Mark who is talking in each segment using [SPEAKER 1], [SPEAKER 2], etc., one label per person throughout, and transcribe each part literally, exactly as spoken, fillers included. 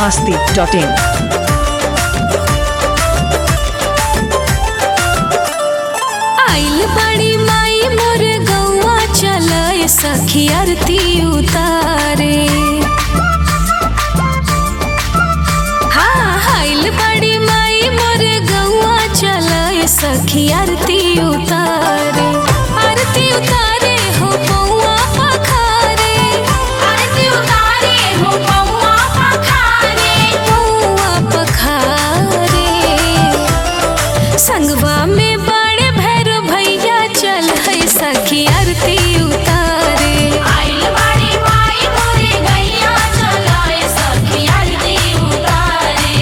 [SPEAKER 1] masti dot in.
[SPEAKER 2] आइल बड़ी माई मोर गौआ चलाए सखी आरती उतारे। हाँ आइल बड़ी माई मोर गौआ चलाए सखी आरती उतारे। आरती उतारे हो पौआ पखारे, आरती उतारे हो पौआ पखारे, पौआ पखारे। संगवा में बड़े भैरव भैया चल है सखी आरती उतारे।
[SPEAKER 3] आइल बाड़ी माई मोरे गैया चलाए सखी आरती उतारे।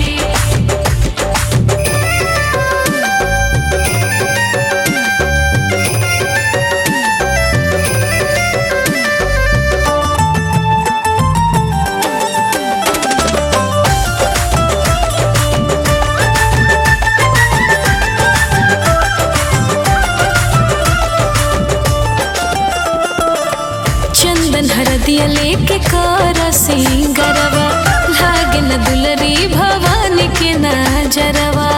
[SPEAKER 2] चंदन हरदिया लेके कर सिंगरवा, लागे न दुलरी भवानी के नजरवा।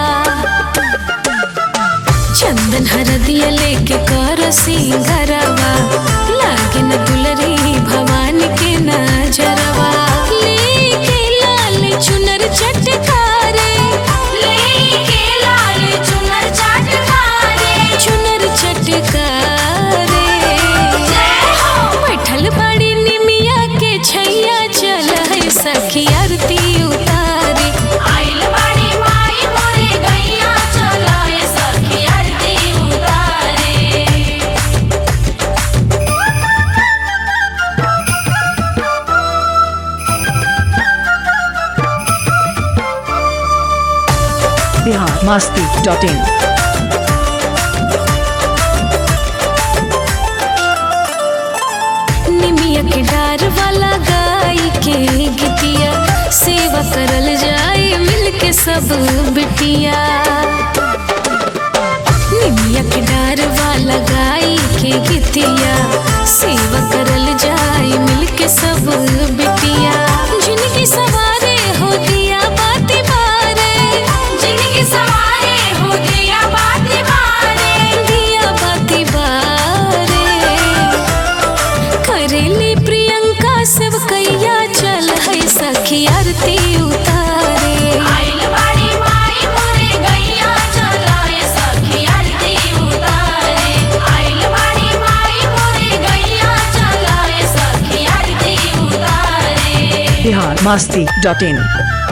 [SPEAKER 2] चंदन हरदिया लेके कर सिंगरवा, लागे न दुलरी भवानी के नजरवा। लेके लाल चुनर चटकारे,
[SPEAKER 3] लेके लाल चुनर चटकारे,
[SPEAKER 2] चुनर चटकारे।
[SPEAKER 3] जय हो।
[SPEAKER 2] बैठल बड़ी निमिया के छैया चल है सखी आरती उतारे।
[SPEAKER 3] आइल बाड़ी माई मोरे गैया चलाए सखी आरती उतारे।
[SPEAKER 1] Bihar masti dot in.
[SPEAKER 2] निमिया के डार वाला गाई के गितिया, सेवा करल जाए मिलके सब बिटिया। निमिया के डार वाला गाई के गितिया, सेवा करल जाए मिलके सब बिटिया। जिनकी सवारे हो दिया बाती बारे,
[SPEAKER 3] जिनकी सवारे हो दिया बाती बारे,
[SPEAKER 2] दिया बाती बारे। करेली प्रियंका सब कैया चल है सखी आरती उतारे।
[SPEAKER 3] आइल बाड़ी माई मोरे गैया चलाए सखी आरती उतारे। आइल बाड़ी माई मोरे गैया चलाए सखी आरती उतारे।
[SPEAKER 1] Bihar masti dot in.